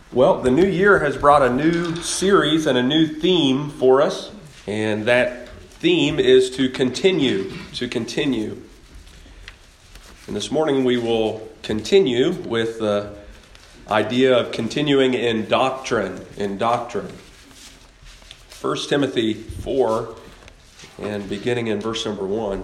Well, the new year has brought a new series and a new theme for us, and that theme is to continue. And this morning we will continue with the idea of continuing in doctrine. 1 Timothy 4, and beginning in verse number 1.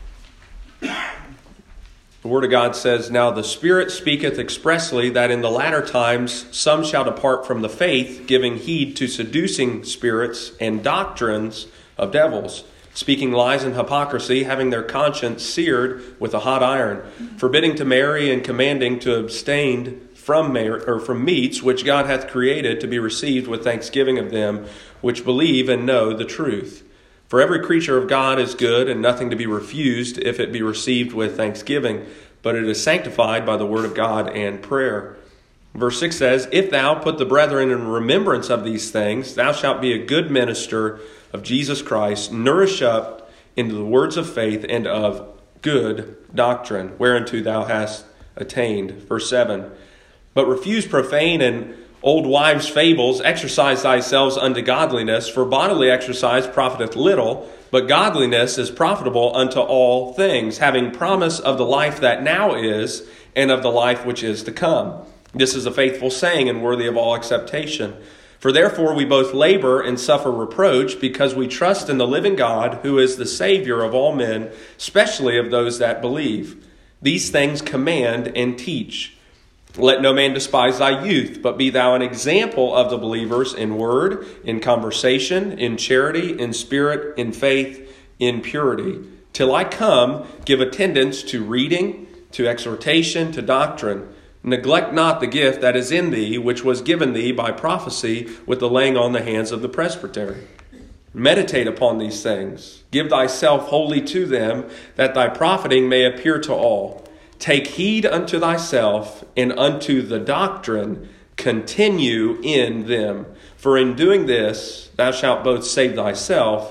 The Word of God says, "Now the Spirit speaketh expressly that in the latter times some shall depart from the faith, giving heed to seducing spirits and doctrines of devils, speaking lies and hypocrisy, having their conscience seared with a hot iron, forbidding to marry and commanding to abstain from meats which God hath created to be received with thanksgiving of them which believe and know the truth. For every creature of God is good, and nothing to be refused if it be received with thanksgiving, but it is sanctified by the word of God and prayer." Verse 6 says, "If thou put the brethren in remembrance of these things, thou shalt be a good minister of Jesus Christ, nourished up into the words of faith and of good doctrine, whereunto thou hast attained." Verse 7, "But refuse profane and old wives' fables, exercise thyself unto godliness, for bodily exercise profiteth little, but godliness is profitable unto all things, having promise of the life that now is, and of the life which is to come. This is a faithful saying, and worthy of all acceptation. For therefore we both labor and suffer reproach, because we trust in the living God, who is the Savior of all men, especially of those that believe. These things command and teach. Let no man despise thy youth, but be thou an example of the believers in word, in conversation, in charity, in spirit, in faith, in purity. Till I come, give attendance to reading, to exhortation, to doctrine. Neglect not the gift that is in thee, which was given thee by prophecy with the laying on the hands of the presbytery. Meditate upon these things. Give thyself wholly to them, that thy profiting may appear to all. Take heed unto thyself and unto the doctrine, continue in them. For in doing this, thou shalt both save thyself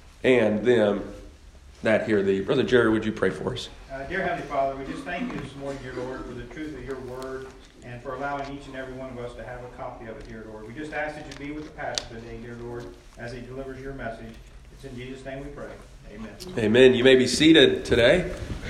and them that hear thee." Brother Jerry, would you pray for us? Dear Heavenly Father, we just thank you this morning, dear Lord, for the truth of your word and for allowing each and every one of us to have a copy of it, dear Lord. We just ask that you be with the pastor today, dear Lord, as he delivers your message. It's in Jesus' name we pray. Amen. Amen. You may be seated today.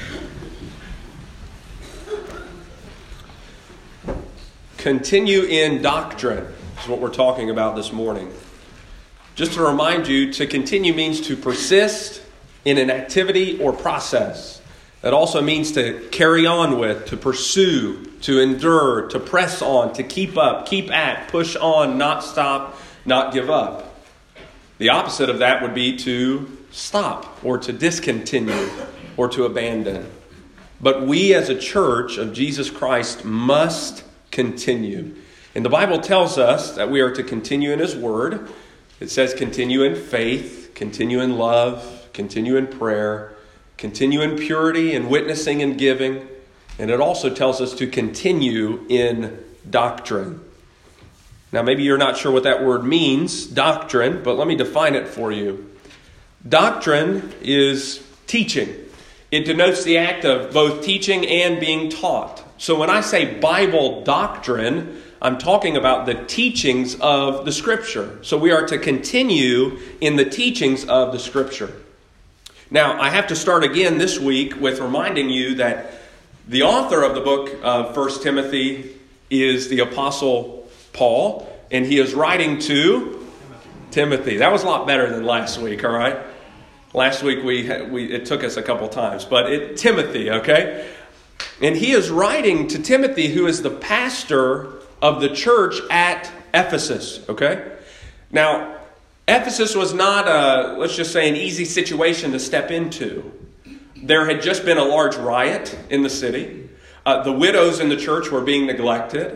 Continue in doctrine is what we're talking about this morning. Just to remind you, to continue means to persist in an activity or process. That also means to carry on with, to pursue, to endure, to press on, to keep up, keep at, push on, not stop, not give up. The opposite of that would be to stop or to discontinue or to abandon. But we as a church of Jesus Christ must continue. And the Bible tells us that we are to continue in His Word. It says continue in faith, continue in love, continue in prayer, continue in purity and witnessing and giving. And it also tells us to continue in doctrine. Now maybe you're not sure what that word means, doctrine, but let me define it for you. Doctrine is teaching. It denotes the act of both teaching and being taught. So when I say Bible doctrine, I'm talking about the teachings of the Scripture. So we are to continue in the teachings of the Scripture. Now, I have to start again this week with reminding you that the author of the book of 1 Timothy is the Apostle Paul, and he is writing to Timothy. That was a lot better than last week, all right? Last week it took us a couple times, but Timothy, okay? And he is writing to Timothy, who is the pastor of the church at Ephesus, okay? Now, Ephesus was not, let's just say, an easy situation to step into. There had just been a large riot in the city. The widows in the church were being neglected.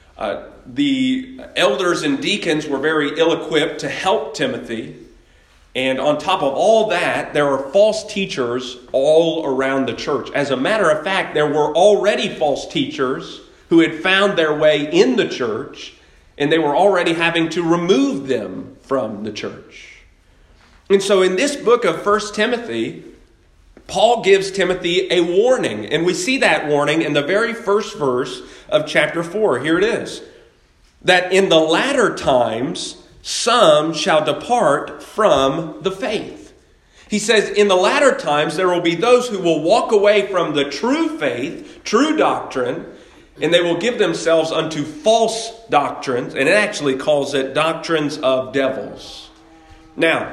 The elders and deacons were very ill-equipped to help Timothy. And on top of all that, there were false teachers all around the church. As a matter of fact, there were already false teachers who had found their way in the church, and they were already having to remove them from the church. And so in this book of 1 Timothy, Paul gives Timothy a warning, and we see that warning in the very first verse of chapter 4. Here it is. that in the latter times some shall depart from the faith. He says in the latter times there will be those who will walk away from the true faith, true doctrine, and they will give themselves unto false doctrines, and it actually calls it doctrines of devils. Now,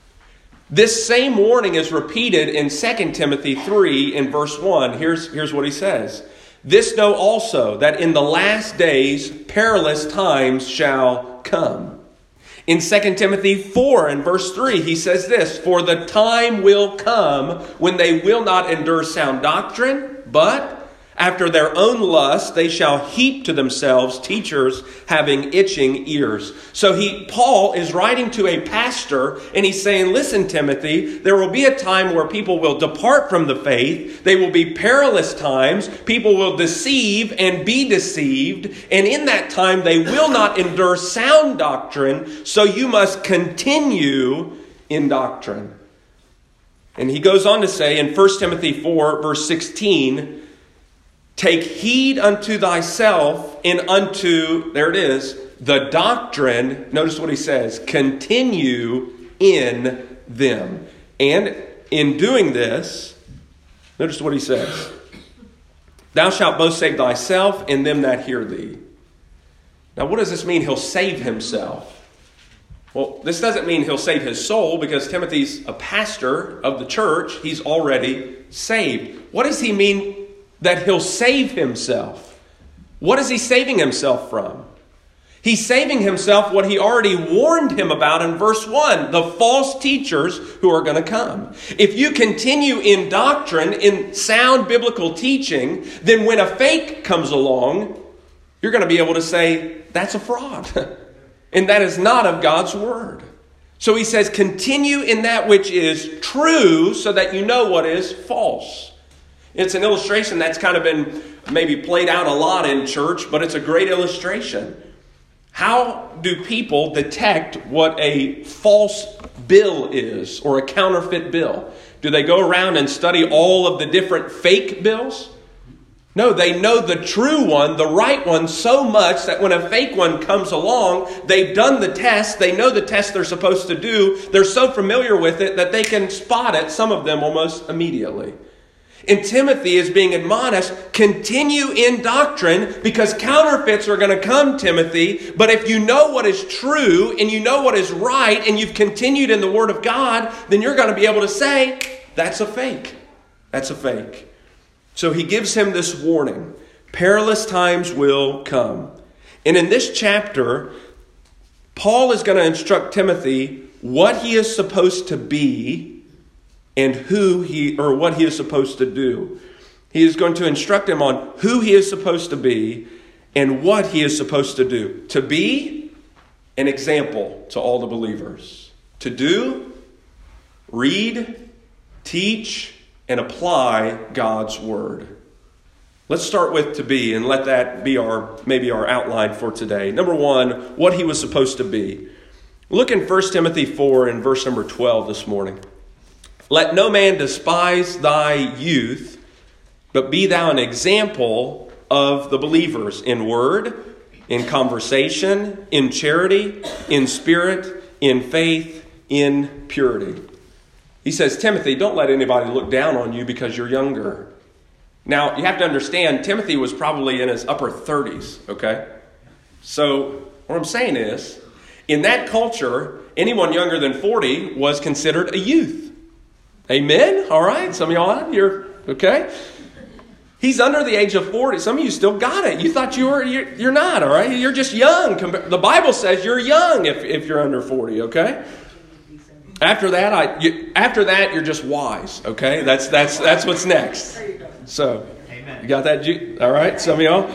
this same warning is repeated in 2 Timothy 3 in verse 1. Here's what he says. This know also, that in the last days perilous times shall come. In 2 Timothy 4 and verse 3, he says this, for the time will come when they will not endure sound doctrine, but after their own lust, they shall heap to themselves teachers having itching ears. So Paul is writing to a pastor, and he's saying, listen, Timothy, there will be a time where people will depart from the faith. They will be perilous times. People will deceive and be deceived. And in that time, they will not endure sound doctrine. So you must continue in doctrine. And he goes on to say in 1 Timothy 4, verse 16, take heed unto thyself and unto, there it is, the doctrine. Notice what he says. Continue in them. And in doing this, notice what he says. Thou shalt both save thyself and them that hear thee. Now what does this mean? He'll save himself. Well, this doesn't mean he'll save his soul, because Timothy's a pastor of the church. He's already saved. What does he mean that he'll save himself? What is he saving himself from? He's saving himself what he already warned him about in verse 1, the false teachers who are going to come. If you continue in doctrine, in sound biblical teaching, then when a fake comes along, you're going to be able to say, that's a fraud. And that is not of God's word. So he says, continue in that which is true so that you know what is false. It's an illustration that's kind of been maybe played out a lot in church, but it's a great illustration. How do people detect what a false bill is or a counterfeit bill? Do they go around and study all of the different fake bills? No, they know the true one, the right one, so much that when a fake one comes along, they've done the test, they know the test they're supposed to do, they're so familiar with it that they can spot it, some of them almost immediately. And Timothy is being admonished, continue in doctrine, because counterfeits are going to come, Timothy. But if you know what is true and you know what is right and you've continued in the Word of God, then you're going to be able to say, that's a fake. That's a fake. So he gives him this warning. Perilous times will come. And in this chapter, Paul is going to instruct Timothy what he is supposed to be and what he is supposed to do. He is going to instruct him on who he is supposed to be and what he is supposed to do. To be an example to all the believers. To do, read, teach, and apply God's word. Let's start with to be, and let that be maybe our outline for today. Number one, what he was supposed to be. Look in 1 Timothy 4 and verse number 12 this morning. Let no man despise thy youth, but be thou an example of the believers in word, in conversation, in charity, in spirit, in faith, in purity. He says, Timothy, don't let anybody look down on you because you're younger. Now, you have to understand, Timothy was probably in his upper 30s, okay? So, what I'm saying is, in that culture, anyone younger than 40 was considered a youth. Amen? All right, some of y'all, you're okay? He's under the age of 40. Some of you still got it. You thought you're not, all right? You're just young. The Bible says you're young if you're under 40, okay? After that, you're just wise, okay? That's what's next. So, amen. You got that? All right, some of y'all?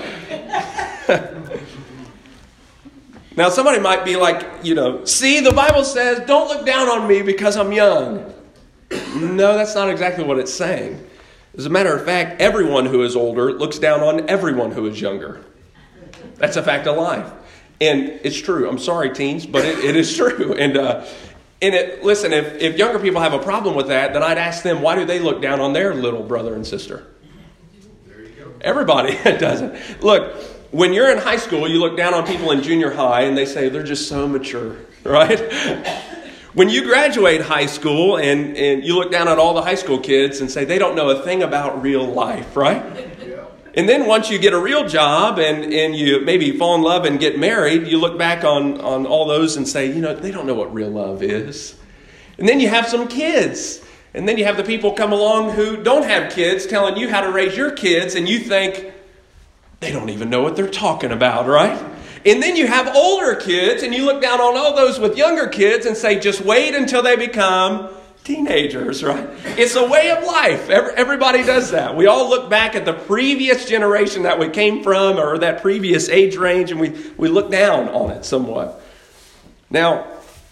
Now, somebody might be like, see, the Bible says, don't look down on me because I'm young. No, that's not exactly what it's saying. As a matter of fact, everyone who is older looks down on everyone who is younger. That's a fact of life. And it's true. I'm sorry, teens, but it is true. Listen, if younger people have a problem with that, then I'd ask them, why do they look down on their little brother and sister? There you go. Everybody doesn't. Look, when you're in high school, you look down on people in junior high and they say they're just so mature, right? When you graduate high school and you look down at all the high school kids and say they don't know a thing about real life, right? And then once you get a real job and you maybe fall in love and get married, you look back on all those and say, they don't know what real love is. And then you have some kids. And then you have the people come along who don't have kids telling you how to raise your kids, and you think, they don't even know what they're talking about, right? And then you have older kids, and you look down on all those with younger kids and say, just wait until they become teenagers, right? It's a way of life. Everybody does that. We all look back at the previous generation that we came from or that previous age range, and we look down on it somewhat. Now,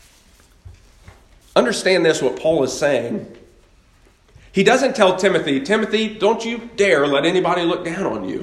understand this, what Paul is saying. He doesn't tell Timothy, don't you dare let anybody look down on you.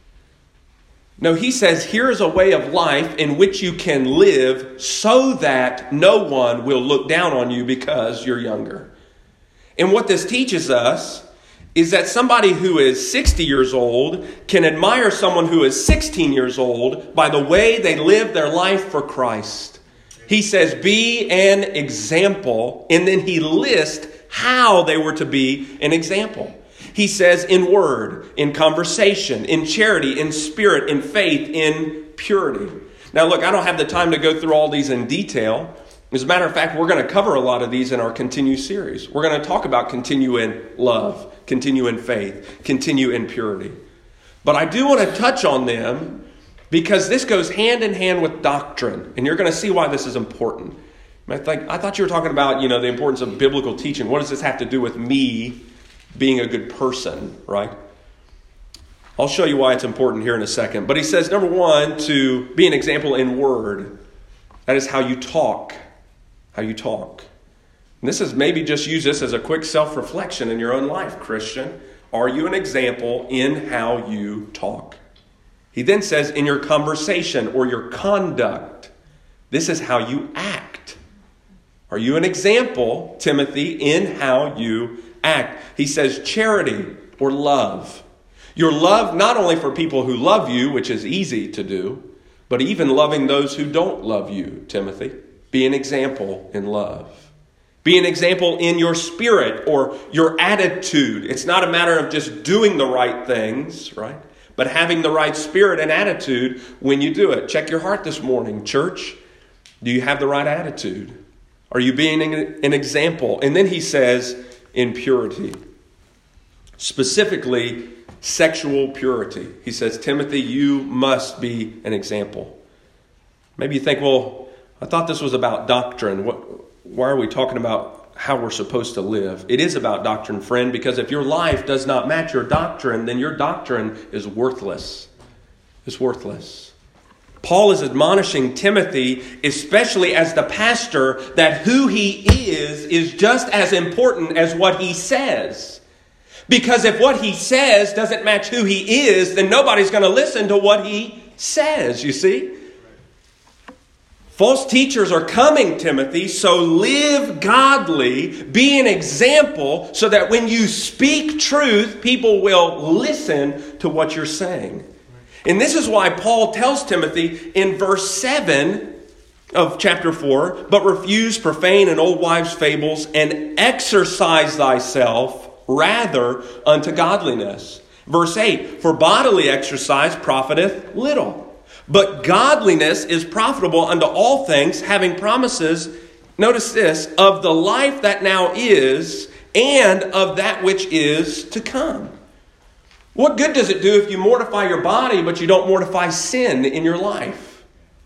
No, he says, here is a way of life in which you can live so that no one will look down on you because you're younger. And what this teaches us is that somebody who is 60 years old can admire someone who is 16 years old by the way they live their life for Christ. He says, be an example, and then he lists how they were to be an example. He says in word, in conversation, in charity, in spirit, in faith, in purity. Now look, I don't have the time to go through all these in detail. As a matter of fact, we're going to cover a lot of these in our Continue series. We're going to talk about continue in love, continue in faith, continue in purity. But I do want to touch on them because this goes hand in hand with doctrine. And you're going to see why this is important. I thought you were talking about, the importance of biblical teaching. What does this have to do with me being a good person, right? I'll show you why it's important here in a second. But he says, number one, to be an example in word. That is how you talk. How you talk. And this is maybe just use this as a quick self-reflection in your own life, Christian. Are you an example in how you talk? He then says, in your conversation or your conduct, this is how you act. Are you an example, Timothy, in how you act? He says charity or love. Your love not only for people who love you, which is easy to do, but even loving those who don't love you, Timothy. Be an example in love. Be an example in your spirit or your attitude. It's not a matter of just doing the right things, right? But having the right spirit and attitude when you do it. Check your heart this morning, church. Do you have the right attitude? Are you being an example? And then he says, in purity. Specifically, sexual purity. He says, Timothy, you must be an example. Maybe you think, well, I thought this was about doctrine. Why are we talking about how we're supposed to live? It is about doctrine, friend, because if your life does not match your doctrine, then your doctrine is worthless. It's worthless. Paul is admonishing Timothy, especially as the pastor, that who he is just as important as what he says. Because if what he says doesn't match who he is, then nobody's going to listen to what he says, you see? False teachers are coming, Timothy, so live godly, be an example, so that when you speak truth, people will listen to what you're saying. And this is why Paul tells Timothy in verse 7 of chapter 4, but refuse profane and old wives' fables, and exercise thyself rather unto godliness. Verse 8, for bodily exercise profiteth little, but godliness is profitable unto all things, having promises, notice this, of the life that now is, and of that which is to come. What good does it do if you mortify your body, but you don't mortify sin in your life?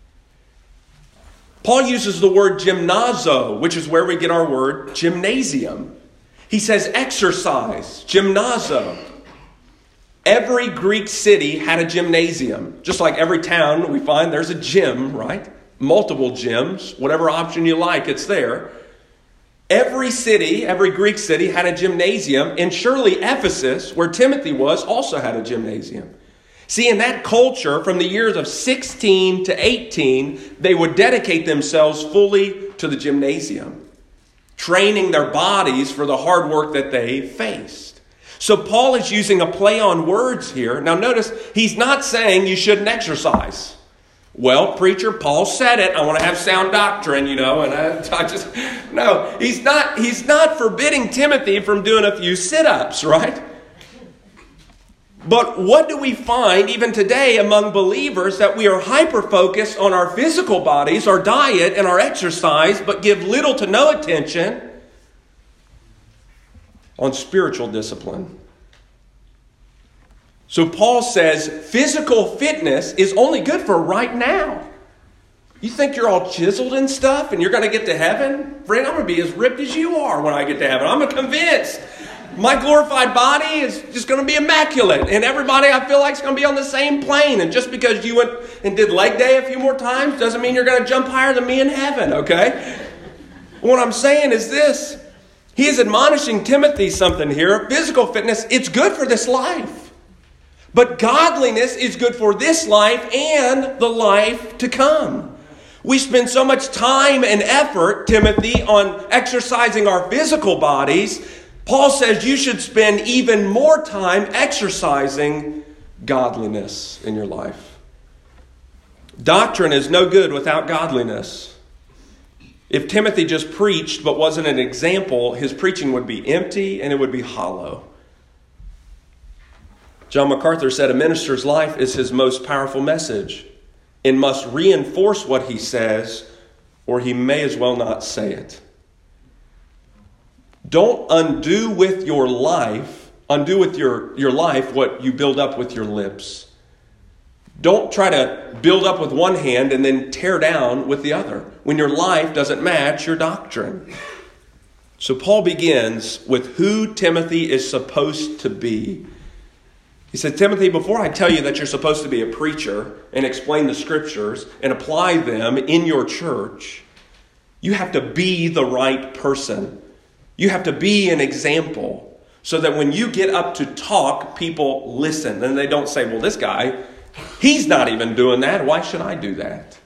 Paul uses the word gymnazo, which is where we get our word gymnasium. He says exercise, gymnazo. Every Greek city had a gymnasium. Just like every town we find there's a gym, right? Multiple gyms, whatever option you like, it's there. Every city, every Greek city had a gymnasium, and surely Ephesus, where Timothy was, also had a gymnasium. See, in that culture, from the years of 16 to 18, they would dedicate themselves fully to the gymnasium, training their bodies for the hard work that they faced. So Paul is using a play on words here. Now notice, he's not saying you shouldn't exercise. Well, preacher, Paul said it. I want to have sound doctrine, and no, he's not forbidding Timothy from doing a few sit-ups, right? But what do we find even today among believers? That we are hyper-focused on our physical bodies, our diet, and our exercise, but give little to no attention on spiritual discipline. So Paul says physical fitness is only good for right now. You think you're all chiseled and stuff and you're going to get to heaven? Friend, I'm going to be as ripped as you are when I get to heaven. I'm convinced. My glorified body is just going to be immaculate. And everybody I feel like is going to be on the same plane. And just because you went and did leg day a few more times doesn't mean you're going to jump higher than me in heaven, okay? What I'm saying is this. He is admonishing Timothy something here. Physical fitness, it's good for this life. But godliness is good for this life and the life to come. We spend so much time and effort, Timothy, on exercising our physical bodies. Paul says you should spend even more time exercising godliness in your life. Doctrine is no good without godliness. If Timothy just preached but wasn't an example, his preaching would be empty and it would be hollow. John MacArthur said a minister's life is his most powerful message and must reinforce what he says, or he may as well not say it. Don't undo with your life what you build up with your lips. Don't try to build up with one hand and then tear down with the other when your life doesn't match your doctrine. So Paul begins with who Timothy is supposed to be. He said, Timothy, before I tell you that you're supposed to be a preacher and explain the scriptures and apply them in your church, you have to be the right person. You have to be an example so that when you get up to talk, people listen. And they don't say, well, this guy, he's not even doing that. Why should I do that?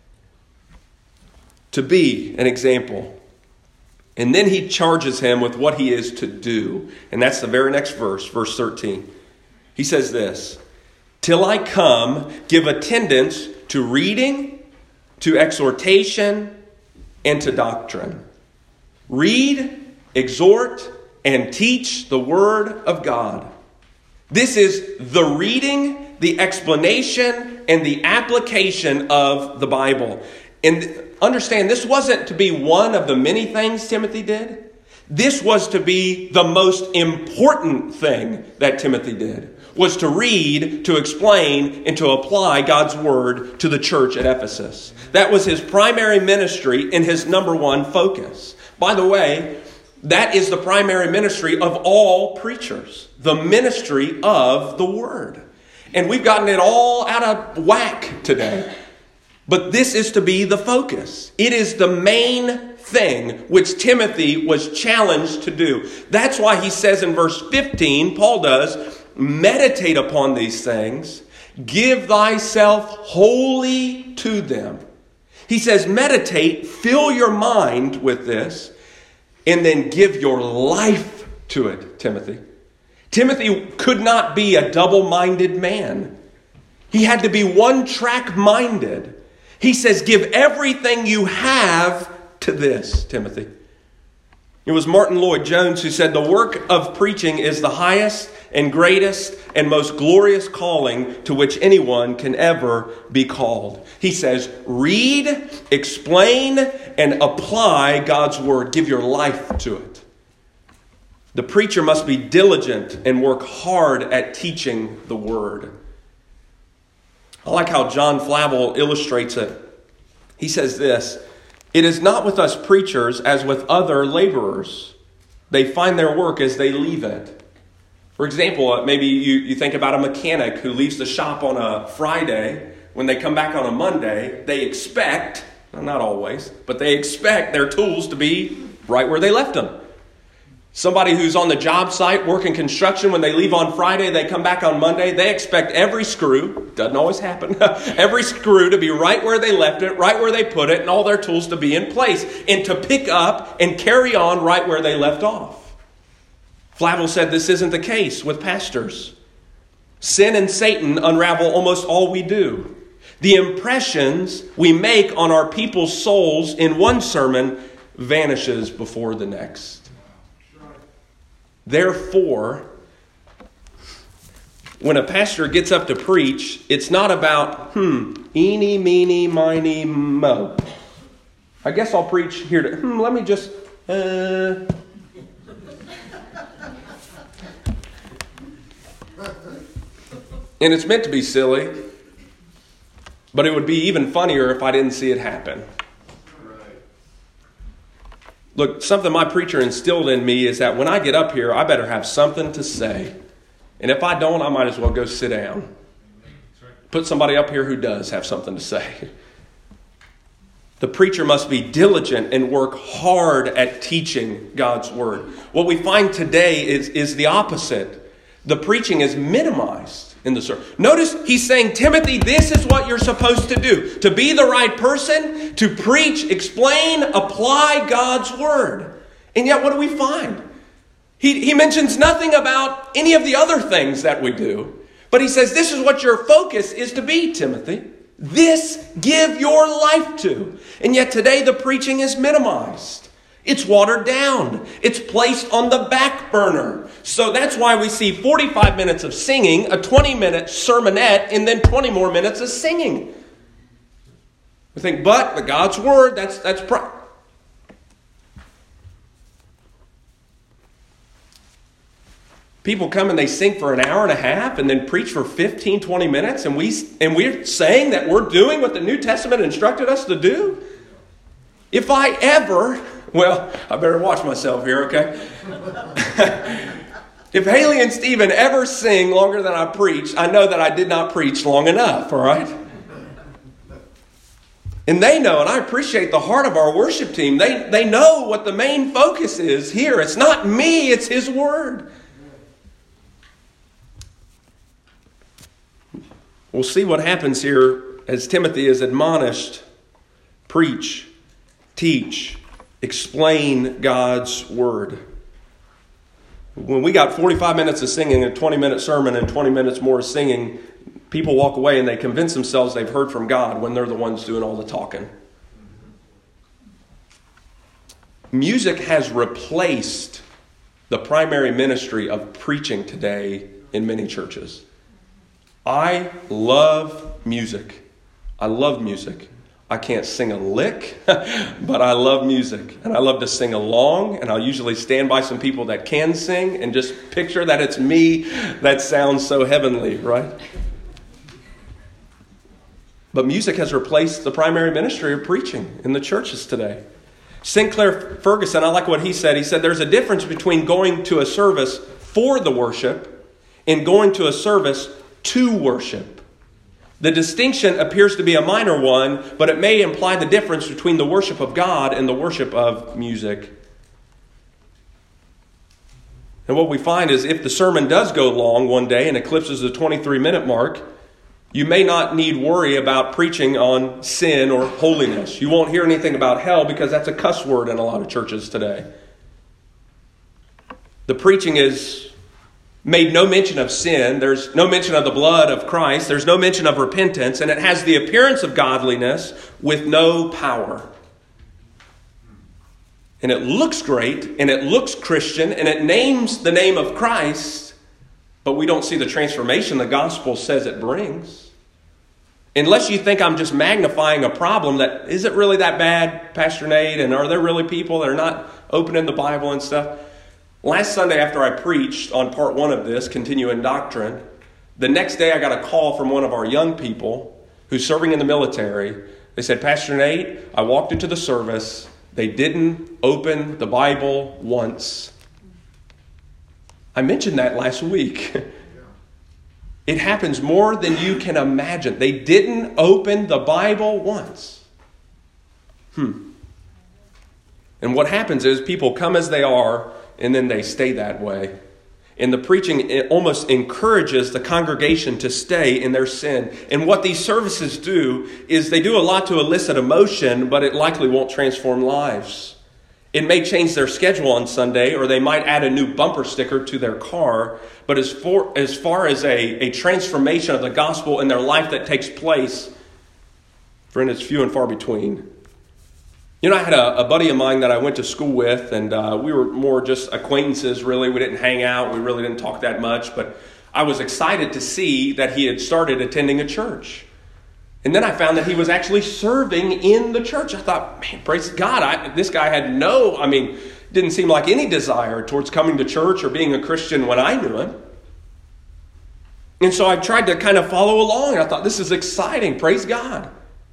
To be an example. And then he charges him with what he is to do. And that's the very next verse, verse 13. He says this, till I come, give attendance to reading, to exhortation, and to doctrine. Read, exhort, and teach the word of God. This is the reading, the explanation, and the application of the Bible. And understand, this wasn't to be one of the many things Timothy did. This was to be the most important thing that Timothy did. Was to read, to explain, and to apply God's word to the church at Ephesus. That was his primary ministry and his number one focus. By the way, that is the primary ministry of all preachers. The ministry of the word. And we've gotten it all out of whack today. But this is to be the focus. It is the main thing which Timothy was challenged to do. That's why he says in verse 15, Paul does, meditate upon these things, give thyself wholly to them. He says, meditate, fill your mind with this, and then give your life to it, Timothy. Timothy could not be a double-minded man. He had to be one-track minded. He says, give everything you have to this, Timothy. It was Martin Lloyd-Jones who said, the work of preaching is the highest and greatest and most glorious calling to which anyone can ever be called. He says, read, explain, and apply God's word. Give your life to it. The preacher must be diligent and work hard at teaching the word. I like how John Flavel illustrates it. He says this, it is not with us preachers as with other laborers. They find their work as they leave it. For example, maybe you think about a mechanic who leaves the shop on a Friday. When they come back on a Monday, they expect, not always, but they expect their tools to be right where they left them. Somebody who's on the job site working construction, when they leave on Friday, they come back on Monday, they expect every screw, doesn't always happen, every screw to be right where they left it, right where they put it, and all their tools to be in place, and to pick up and carry on right where they left off. Flavel said this isn't the case with pastors. Sin and Satan unravel almost all we do. The impressions we make on our people's souls in one sermon vanishes before the next. Therefore, when a pastor gets up to preach, it's not about, eeny, meeny, miny, mo. I guess I'll preach here to, let me just, And it's meant to be silly, but it would be even funnier if I didn't see it happen. Look, something my preacher instilled in me is that when I get up here, I better have something to say. And if I don't, I might as well go sit down. Put somebody up here who does have something to say. The preacher must be diligent and work hard at teaching God's word. What we find today is the opposite. The preaching is minimized in the sermon. Notice he's saying, Timothy, this is what you're supposed to do. To be the right person, to preach, explain, apply God's word. And yet what do we find? He mentions nothing about any of the other things that we do. But he says, this is what your focus is to be, Timothy. This give your life to. And yet today the preaching is minimized. It's watered down. It's placed on the back burner. So that's why we see 45 minutes of singing, a 20-minute sermonette, and then 20 more minutes of singing. We think, but the God's word, that's People come and they sing for an hour and a half and then preach for 15, 20 minutes, and we're saying that we're doing what the New Testament instructed us to do? If I ever, well, I better watch myself here, okay? If Haley and Stephen ever sing longer than I preach, I know that I did not preach long enough, all right? And they know, and I appreciate the heart of our worship team. They know what the main focus is here. It's not me, it's His Word. We'll see what happens here as Timothy is admonished. Preach, teach, explain God's word. When we got 45 minutes of singing, a 20-minute sermon, and 20 minutes more of singing, people walk away and they convince themselves they've heard from God when they're the ones doing all the talking. Music has replaced the primary ministry of preaching today in many churches. I love music. I love music. I can't sing a lick, but I love music. And I love to sing along, and I'll usually stand by some people that can sing and just picture that it's me that sounds so heavenly, right? But music has replaced the primary ministry of preaching in the churches today. Sinclair Ferguson, I like what he said. He said there's a difference between going to a service for the worship and going to a service to worship. The distinction appears to be a minor one, but it may imply the difference between the worship of God and the worship of music. And what we find is if the sermon does go long one day and eclipses the 23-minute mark, you may not need worry about preaching on sin or holiness. You won't hear anything about hell because that's a cuss word in a lot of churches today. The preaching is made no mention of sin. There's no mention of the blood of Christ. There's no mention of repentance. And it has the appearance of godliness with no power. And it looks great, and it looks Christian, and it names the name of Christ, but we don't see the transformation the gospel says it brings. Unless you think I'm just magnifying a problem that isn't really that bad, Pastor Nate, and are there really people that are not opening the Bible and stuff? Last Sunday after I preached on part 1 of this, Continue in Doctrine, the next day I got a call from one of our young people who's serving in the military. They said, Pastor Nate, I walked into the service. They didn't open the Bible once. I mentioned that last week. It happens more than you can imagine. They didn't open the Bible once. And what happens is people come as they are, and then they stay that way. And the preaching, it almost encourages the congregation to stay in their sin. And what these services do is they do a lot to elicit emotion, but it likely won't transform lives. It may change their schedule on Sunday, or they might add a new bumper sticker to their car. But as far as a transformation of the gospel in their life that takes place, friend, it's few and far between. You know, I had a buddy of mine that I went to school with, and we were more just acquaintances, really. We didn't hang out. We really didn't talk that much. But I was excited to see that he had started attending a church. And then I found that he was actually serving in the church. I thought, man, praise God. This guy had didn't seem like any desire towards coming to church or being a Christian when I knew him. And so I tried to kind of follow along. I thought, this is exciting. Praise God.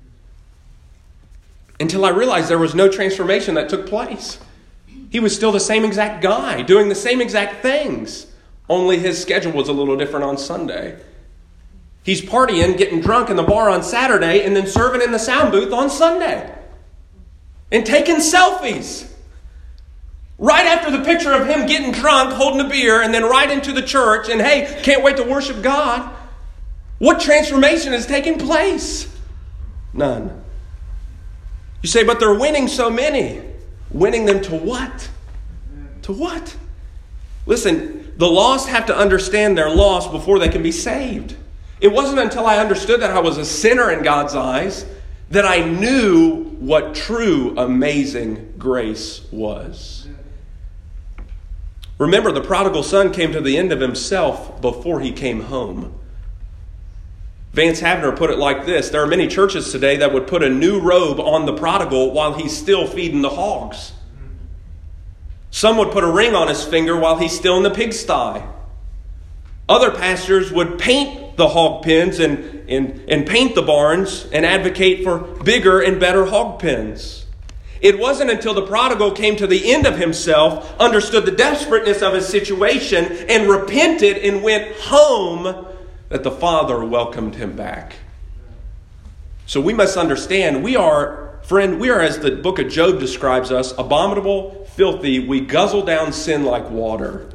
Until I realized there was no transformation that took place. He was still the same exact guy, doing the same exact things. Only his schedule was a little different on Sunday. He's partying, getting drunk in the bar on Saturday, and then serving in the sound booth on Sunday. And taking selfies. Right after the picture of him getting drunk, holding a beer, and then right into the church, and hey, can't wait to worship God. What transformation is taking place? None. You say, but they're winning so many. Winning them to what? To what? Listen, the lost have to understand they're lost before they can be saved. It wasn't until I understood that I was a sinner in God's eyes that I knew what true amazing grace was. Remember, the prodigal son came to the end of himself before he came home. Vance Havner put it like this: there are many churches today that would put a new robe on the prodigal while he's still feeding the hogs. Some would put a ring on his finger while he's still in the pigsty. Other pastors would paint the hog pens and paint the barns and advocate for bigger and better hog pens. It wasn't until the prodigal came to the end of himself, understood the desperateness of his situation, and repented and went home that the Father welcomed him back. So we must understand, we are, as the book of Job describes us, abominable, filthy. We guzzle down sin like water.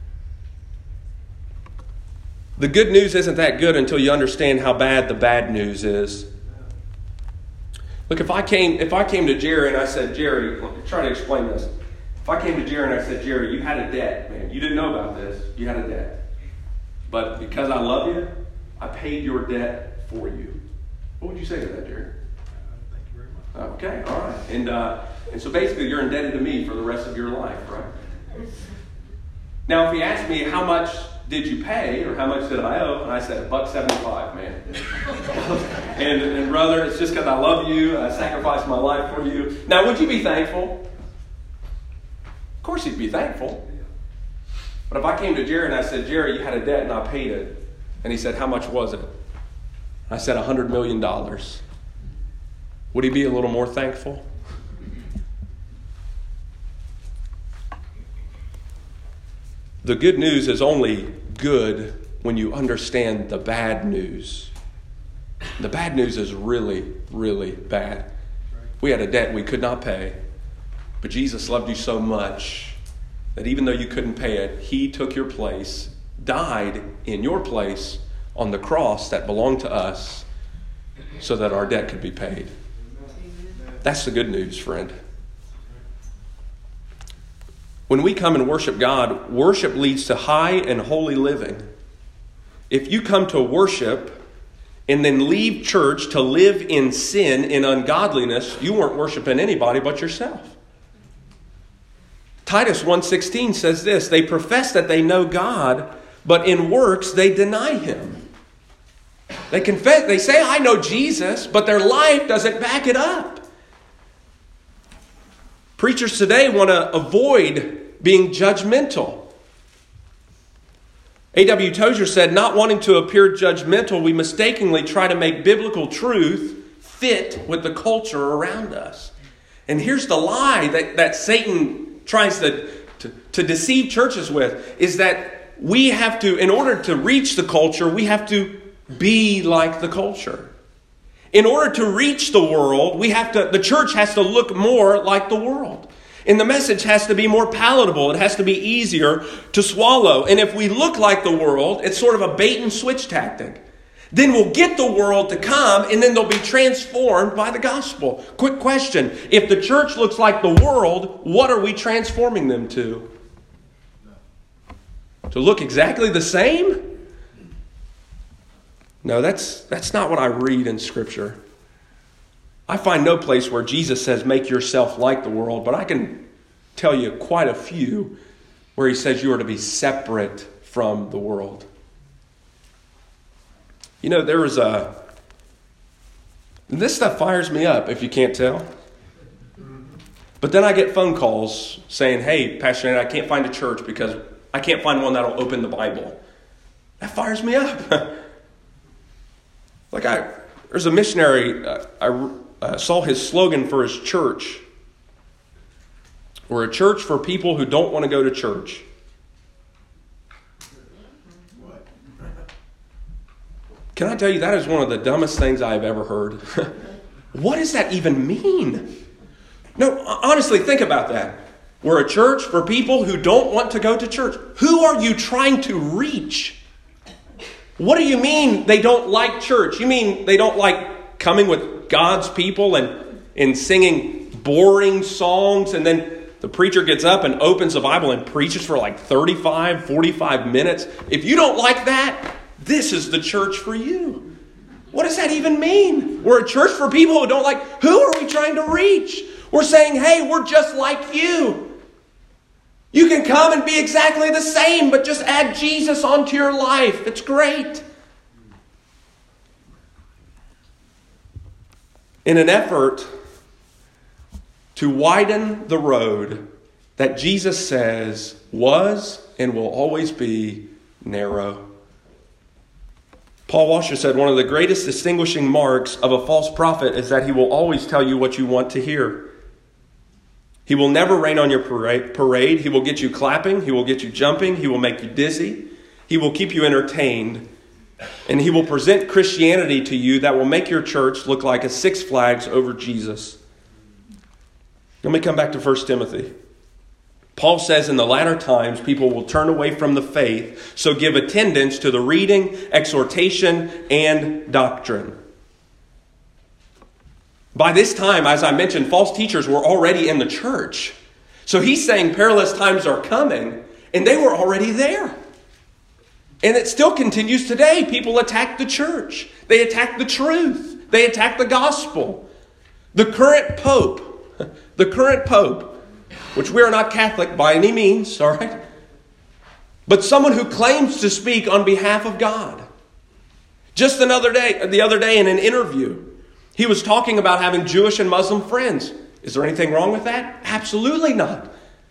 The good news isn't that good until you understand how bad the bad news is. Look, if I came to Jerry and I said, Jerry, let me try to explain this. If I came to Jerry and I said, Jerry, you had a debt, man. You didn't know about this. You had a debt. But because I love you, I paid your debt for you. What would you say to that, Jerry? Thank you very much. Okay, all right. And so basically you're indebted to me for the rest of your life, right? Now, if he asked me how much did you pay, or how much did I owe? And I said, $1.75, man. and brother, it's just because I love you. I sacrificed my life for you. Now, would you be thankful? Of course you'd be thankful. But if I came to Jerry and I said, Jerry, you had a debt and I paid it. And he said, how much was it? I said, $100 million. Would he be a little more thankful? The good news is only good when you understand the bad news. The bad news is really, really bad. We had a debt we could not pay, but Jesus loved you so much that even though you couldn't pay it, He took your place, died in your place on the cross that belonged to us so that our debt could be paid. That's the good news, friend. When we come and worship God, worship leads to high and holy living. If you come to worship and then leave church to live in sin and ungodliness, you weren't worshiping anybody but yourself. Titus 1:16 says this: they profess that they know God, but in works they deny Him. They say, I know Jesus, but their life doesn't back it up. Preachers today want to avoid being judgmental. A.W. Tozer said, not wanting to appear judgmental, we mistakenly try to make biblical truth fit with the culture around us. And here's the lie that Satan tries to deceive churches with, is that we have to, in order to reach the culture, we have to be like the culture. In order to reach the world, the church has to look more like the world. And the message has to be more palatable. It has to be easier to swallow. And if we look like the world, it's sort of a bait and switch tactic. Then we'll get the world to come, and then they'll be transformed by the gospel. Quick question. If the church looks like the world, what are we transforming them to? To look exactly the same? No, that's not what I read in Scripture. I find no place where Jesus says, make yourself like the world, but I can tell you quite a few where he says you are to be separate from the world. You know, this stuff fires me up, if you can't tell. But then I get phone calls saying, hey, Pastor Nate, I can't find a church because I can't find one that'll open the Bible. That fires me up. There's a missionary, I saw his slogan for his church. We're a church for people who don't want to go to church. Can I tell you, that is one of the dumbest things I've ever heard. What does that even mean? No, honestly, think about that. We're a church for people who don't want to go to church. Who are you trying to reach? What do you mean they don't like church? You mean they don't like coming with God's people and singing boring songs, and then the preacher gets up and opens the Bible and preaches for like 35, 45 minutes? If you don't like that, this is the church for you. What does that even mean? We're a church for people who don't like. Who are we trying to reach? We're saying, hey, we're just like you. You can come and be exactly the same, but just add Jesus onto your life. It's great. In an effort to widen the road that Jesus says was and will always be narrow. Paul Washer said one of the greatest distinguishing marks of a false prophet is that he will always tell you what you want to hear. He will never rain on your parade. He will get you clapping. He will get you jumping. He will make you dizzy. He will keep you entertained. And he will present Christianity to you that will make your church look like a Six Flags over Jesus. Let me come back to 1 Timothy. Paul says in the latter times, people will turn away from the faith, so give attendance to the reading, exhortation, and doctrine. By this time, as I mentioned, false teachers were already in the church. So he's saying perilous times are coming, and they were already there. And it still continues today. People attack the church. They attack the truth. They attack the gospel. The current pope, which we are not Catholic by any means, all right? But someone who claims to speak on behalf of God. Just the other day in an interview, he was talking about having Jewish and Muslim friends. Is there anything wrong with that? Absolutely not.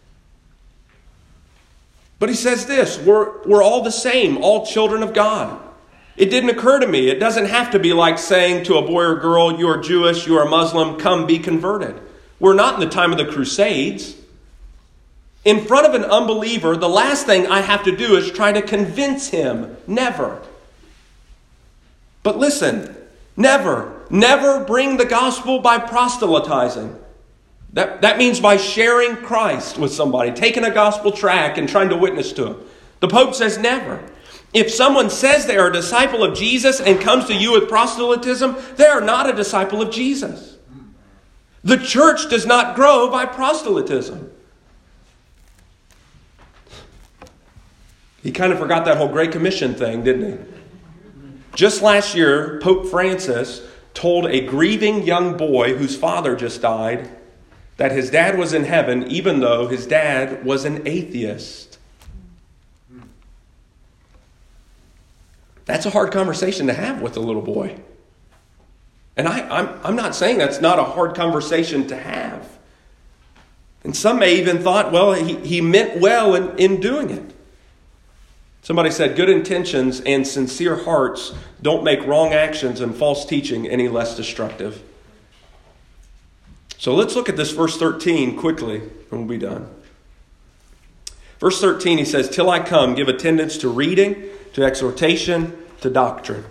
But he says this, we're all the same, all children of God. It didn't occur to me. It doesn't have to be like saying to a boy or girl, you are Jewish, you are Muslim, come be converted. We're not in the time of the Crusades. In front of an unbeliever, the last thing I have to do is try to convince him. Never. But listen, never bring the gospel by proselytizing. That means by sharing Christ with somebody, taking a gospel tract and trying to witness to them. The Pope says never. If someone says they are a disciple of Jesus and comes to you with proselytism, they are not a disciple of Jesus. The church does not grow by proselytism. He kind of forgot that whole Great Commission thing, didn't he? Just last year, Pope Francis told a grieving young boy whose father just died that his dad was in heaven even though his dad was an atheist. That's a hard conversation to have with a little boy. And I'm not saying that's not a hard conversation to have. And some may even thought, well, he meant well in doing it. Somebody said, good intentions and sincere hearts don't make wrong actions and false teaching any less destructive. So let's look at this verse 13 quickly, and we'll be done. Verse 13, he says, till I come, give attendance to reading, to exhortation, to doctrine.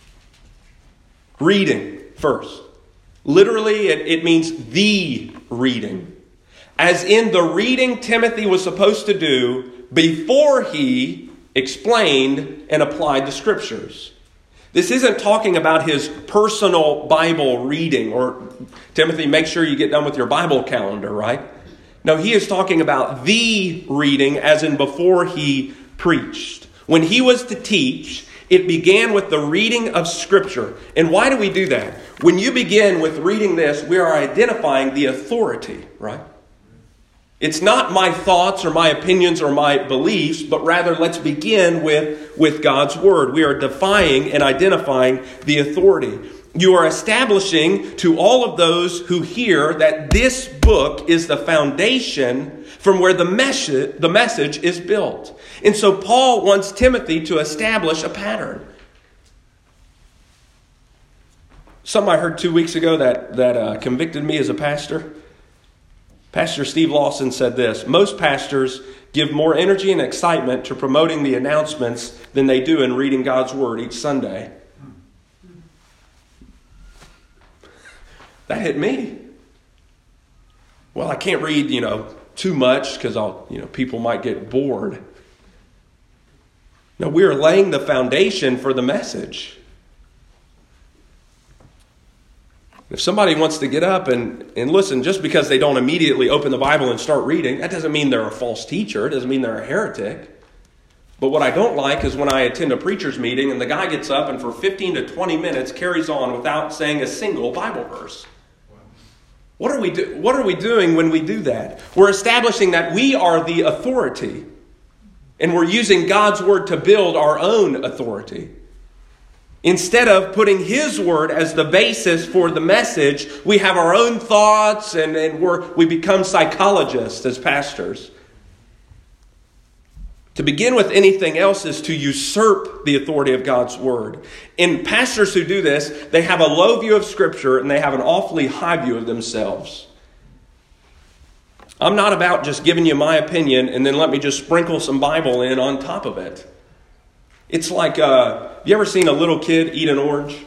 Reading first. Literally, it means the reading. As in the reading Timothy was supposed to do before he explained and applied the Scriptures. This isn't talking about his personal Bible reading, or Timothy, make sure you get done with your Bible calendar, right? No, he is talking about the reading, as in before he preached. When he was to teach, it began with the reading of Scripture. And why do we do that? When you begin with reading this, we are identifying the authority, right? It's not my thoughts or my opinions or my beliefs, but rather let's begin with God's Word. We are defying and identifying the authority. You are establishing to all of those who hear that this book is the foundation from where the message is built. And so Paul wants Timothy to establish a pattern. Something I heard 2 weeks ago that convicted me as a pastor. Pastor Steve Lawson said this: most pastors give more energy and excitement to promoting the announcements than they do in reading God's Word each Sunday. That hit me. Well, I can't read, too much because people might get bored. No, we are laying the foundation for the message. If somebody wants to get up and listen, just because they don't immediately open the Bible and start reading, that doesn't mean they're a false teacher. It doesn't mean they're a heretic. But what I don't like is when I attend a preacher's meeting and the guy gets up and for 15 to 20 minutes carries on without saying a single Bible verse. What are we doing when we do that? We're establishing that we are the authority. And we're using God's Word to build our own authority. Instead of putting His Word as the basis for the message, we have our own thoughts and we become psychologists as pastors. To begin with anything else is to usurp the authority of God's Word. And pastors who do this, they have a low view of Scripture and they have an awfully high view of themselves. I'm not about just giving you my opinion and then let me just sprinkle some Bible in on top of it. It's like, you ever seen a little kid eat an orange?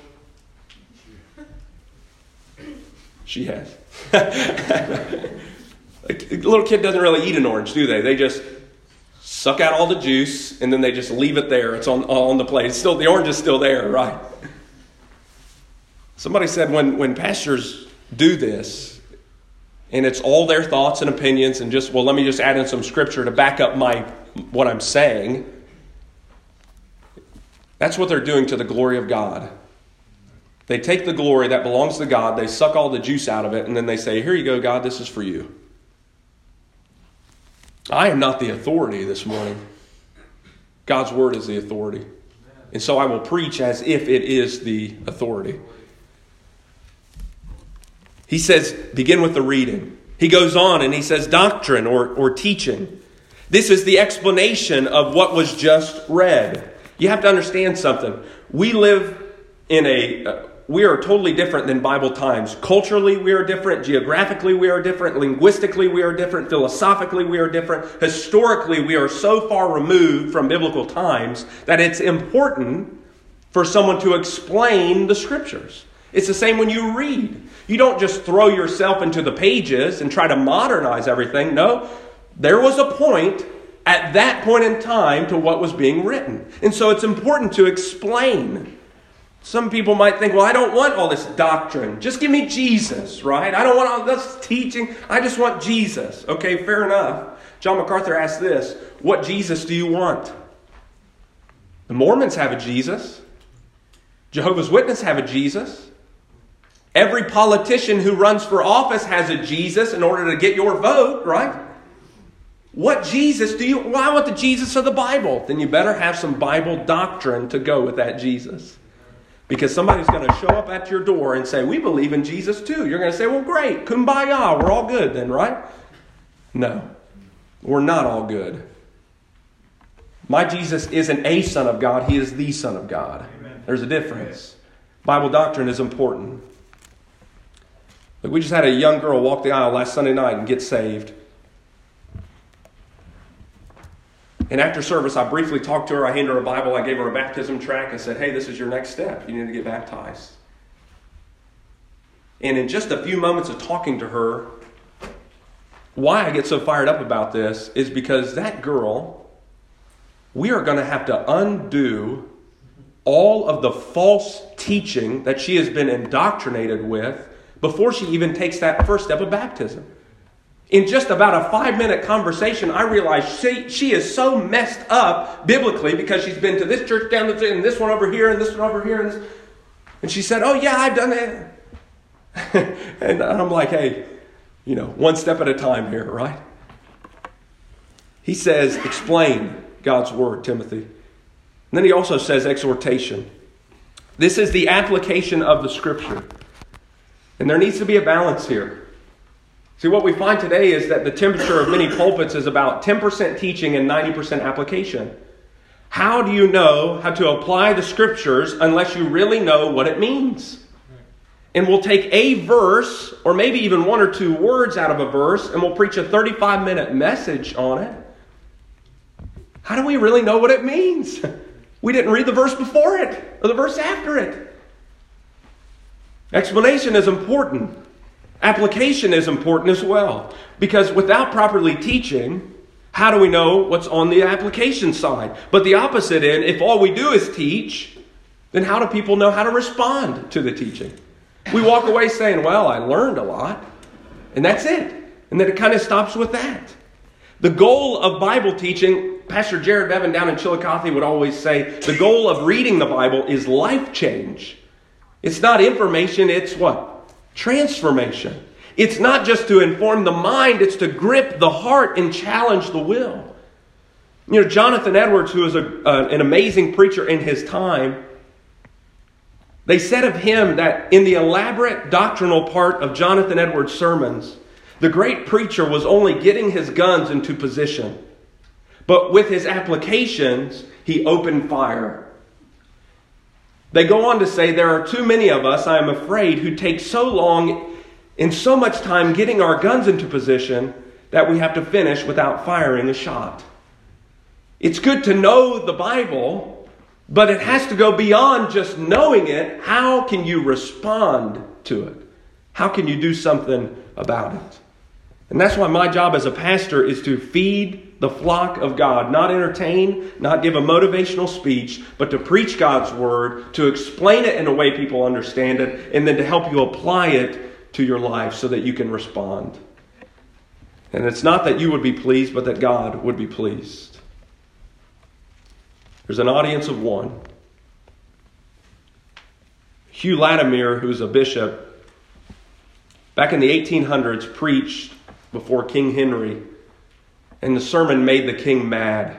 She has. A little kid doesn't really eat an orange, do they? They just suck out all the juice and then they just leave it there. It's on the plate. It's still, the orange is still there, right? Somebody said when pastors do this, and it's all their thoughts and opinions and just, let me just add in some scripture to back up what I'm saying. That's what they're doing to the glory of God. They take the glory that belongs to God, they suck all the juice out of it, and then they say, here you go, God, this is for you. I am not the authority this morning. God's Word is the authority. And so I will preach as if it is the authority. He says, begin with the reading. He goes on and he says doctrine or teaching. This is the explanation of what was just read. You have to understand something. We live we are totally different than Bible times. Culturally, we are different. Geographically, we are different. Linguistically, we are different. Philosophically, we are different. Historically, we are so far removed from biblical times that it's important for someone to explain the Scriptures. It's the same when you read. You don't just throw yourself into the pages and try to modernize everything. No, there was a point at that point in time to what was being written. And so it's important to explain. Some people might think, I don't want all this doctrine. Just give me Jesus, right? I don't want all this teaching. I just want Jesus. Okay, fair enough. John MacArthur asked this: what Jesus do you want? The Mormons have a Jesus. Jehovah's Witnesses have a Jesus. Every politician who runs for office has a Jesus in order to get your vote, right? What Jesus do you... I want the Jesus of the Bible. Then you better have some Bible doctrine to go with that Jesus. Because somebody's going to show up at your door and say, we believe in Jesus too. You're going to say, well, great, kumbaya, we're all good then, right? No, we're not all good. My Jesus isn't a son of God. He is the Son of God. Amen. There's a difference. Bible doctrine is important. Look, we just had a young girl walk the aisle last Sunday night and get saved. And after service, I briefly talked to her. I handed her a Bible. I gave her a baptism tract. I said, hey, this is your next step. You need to get baptized. And in just a few moments of talking to her, why I get so fired up about this is because that girl, we are going to have to undo all of the false teaching that she has been indoctrinated with before she even takes that first step of baptism. In just about a 5-minute conversation, I realized she is so messed up biblically because she's been to this church down the and this one over here and this one over here. And she said, oh yeah, I've done that. And I'm like, hey, one step at a time here, right? He says, explain God's word, Timothy. And then he also says exhortation. This is the application of the Scripture. And there needs to be a balance here. See, what we find today is that the temperature of many pulpits is about 10% teaching and 90% application. How do you know how to apply the Scriptures unless you really know what it means? And we'll take a verse, or maybe even one or two words out of a verse, and we'll preach a 35-minute message on it. How do we really know what it means? We didn't read the verse before it, or the verse after it. Explanation is important. Application is important as well. Because without properly teaching, how do we know what's on the application side? But the opposite end, if all we do is teach, then how do people know how to respond to the teaching? We walk away saying, well, I learned a lot, and that's it. And then it kind of stops with that. The goal of Bible teaching, Pastor Jared Bevan down in Chillicothe would always say, the goal of reading the Bible is life change. It's not information, it's what? Transformation. It's not just to inform the mind, it's to grip the heart and challenge the will. Jonathan Edwards, who was an amazing preacher in his time, they said of him that in the elaborate doctrinal part of Jonathan Edwards' sermons, the great preacher was only getting his guns into position. But with his applications, he opened fire. They go on to say, there are too many of us, I am afraid, who take so long and so much time getting our guns into position that we have to finish without firing a shot. It's good to know the Bible, but it has to go beyond just knowing it. How can you respond to it? How can you do something about it? And that's why my job as a pastor is to feed the flock of God, not entertain, not give a motivational speech, but to preach God's word, to explain it in a way people understand it, and then to help you apply it to your life so that you can respond. And it's not that you would be pleased, but that God would be pleased. There's an audience of one. Hugh Latimer, who's a bishop, back in the 1800s preached before King Henry, and the sermon made the king mad.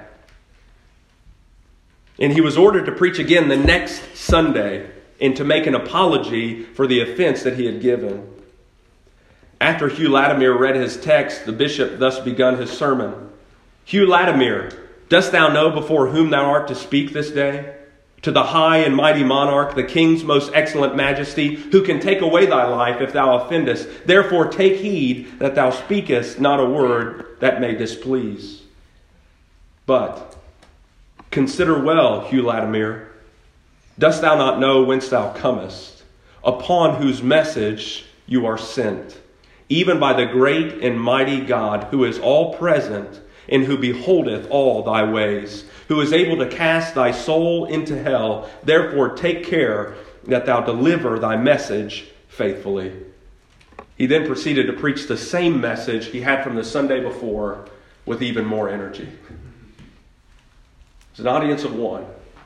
And he was ordered to preach again the next Sunday and to make an apology for the offense that he had given. After Hugh Latimer read his text, the bishop thus begun his sermon. Hugh Latimer, dost thou know before whom thou art to speak this day? To the high and mighty monarch, the king's most excellent majesty, who can take away thy life if thou offendest. Therefore take heed that thou speakest not a word that may displease. But consider well, Hugh Latimer, dost thou not know whence thou comest, upon whose message you are sent, even by the great and mighty God, who is all present and who beholdeth all thy ways, who is able to cast thy soul into hell. Therefore take care that thou deliver thy message faithfully. He then proceeded to preach the same message he had from the Sunday before with even more energy. It's an audience of one.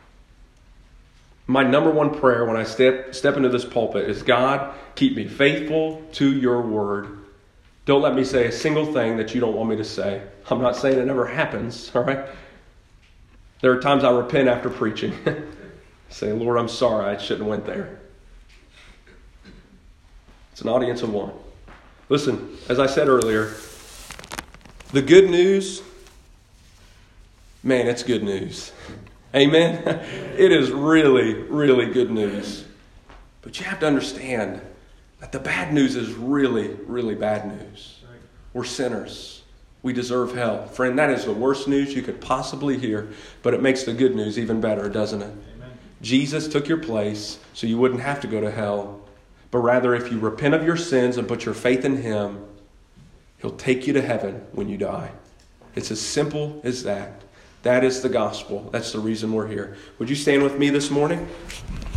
My number one prayer when I step into this pulpit is, God, keep me faithful to your word. Don't let me say a single thing that you don't want me to say. I'm not saying it never happens, all right? There are times I repent after preaching. Say, Lord, I'm sorry, I shouldn't have went there. It's an audience of one. Listen, as I said earlier, the good news, man, it's good news. Amen? It is really, really good news. But you have to understand that the bad news is really, really bad news. We're sinners. We deserve hell. Friend, that is the worst news you could possibly hear, but it makes the good news even better, doesn't it? Amen. Jesus took your place so you wouldn't have to go to hell, but rather if you repent of your sins and put your faith in Him, He'll take you to heaven when you die. It's as simple as that. That is the gospel. That's the reason we're here. Would you stand with me this morning?